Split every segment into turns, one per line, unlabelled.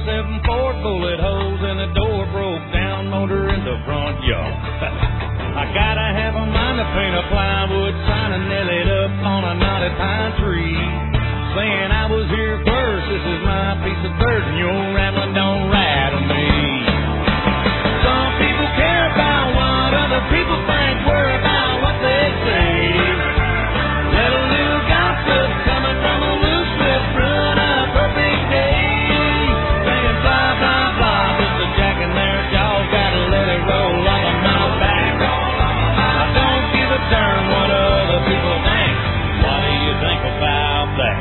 7 Ford, bullet holes in the door, broke down motor in the front yard. I gotta have a mind to paint a plywood sign and nail it up on a knotted pine tree, saying I was here first, this is my piece of dirt, and your rambling don't rattle me. Some people care about what other people think, worry about what they say. Let a little gossip coming from a loose lip run a perfect day. Saying blah, blah, blah, just a jacking their jaw, gotta let it roll off of my back. I don't give a darn what other people think. What do you think about that?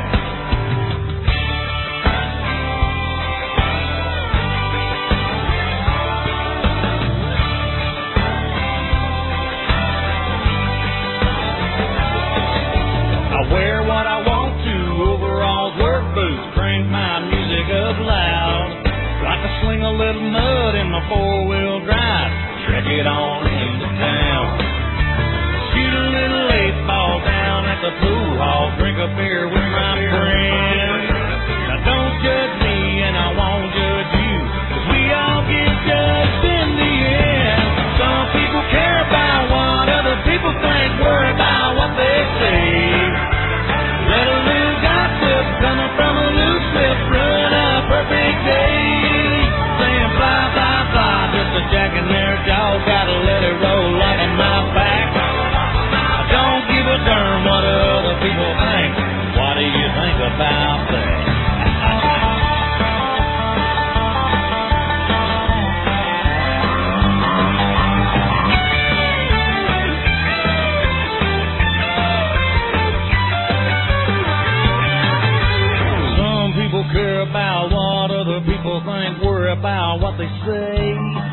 I wear what I want to, overalls, work boots, crank my music up loud. Like to sling a little mud in my 4-wheel drive, trek it on into town. Shoot a little 8-ball down at the pool hall, drink a beer with my friends. Now don't judge me and I won't judge you, 'cause we all get judged in the end. Some people care about what other people think, worry about what they say. Let a little gossip coming from a loose lip ruin a perfect day. Saying blah, blah, blah, just a jacking their jaw, gotta let it roll off of my back. I don't give a darn what other people think. What do you think about that? Care about what other people think, worry about what they say.